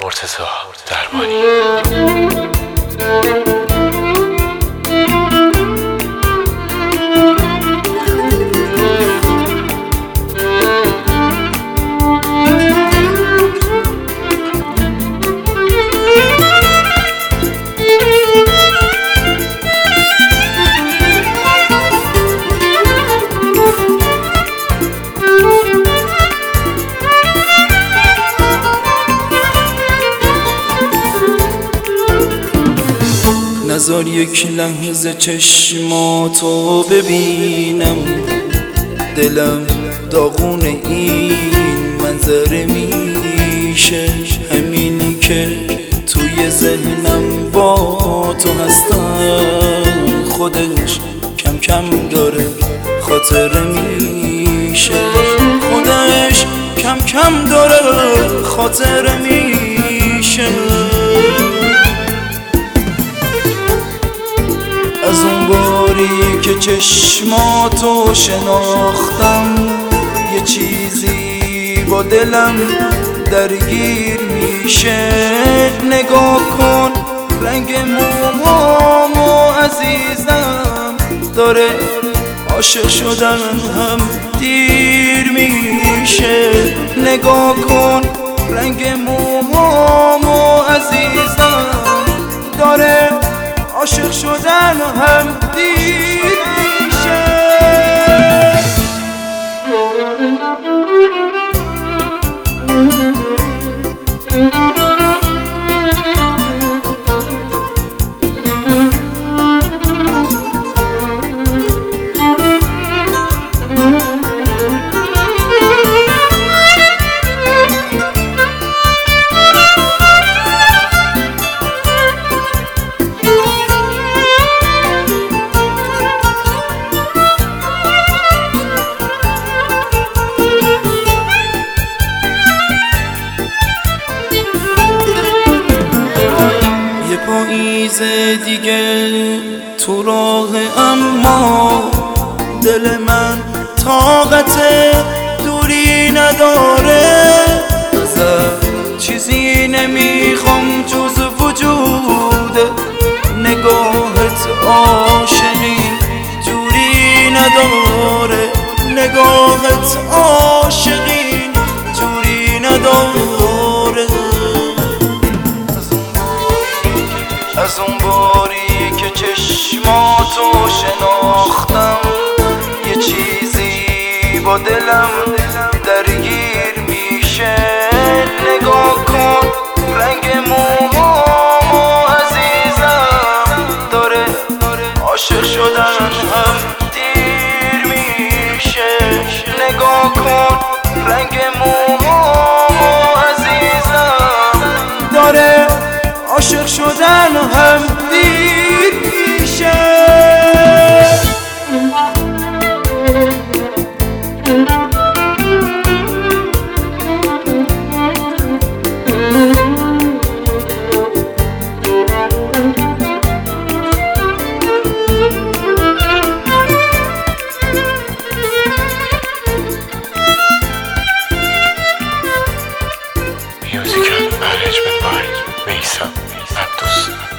مرتضی درمانی. نذار یک لحظه چشماتو ببینم، دلم داغون این منظره میشه. همینی که توی ذهنم با تو هستم، خودش کم کم داره خاطره میشه. خودش کم کم داره خاطره میشه. از اون باری که چشماتو شناختم، یه چیزی با دلم درگیر میشه. نگاه کن رنگ موهامو عزیزم، داره عاشق شدن هم دیر میشه. نگاه کن رنگ موهامو عزیزم، داره عاشق شدن هم دیر میشه. پاییز دیگه تو راه، اما دل من طاقت دوری نداره. ازت چیزی نمیخوام جز وجود نگاهت، عاشقی جوری نداره. نگاهت عاشقی جوری نداره. از اون باری که چشماتو شناختم، یه چیزی با دلم درگیر میشه. نگاه کن رنگ موهامو عزیزم، داره عاشق شدن هم دیر میشه. نگاه کن رنگ موهامو عزیزم، داره عاشق شدن هم دیر میشه. Music and management by Mesa Abdus.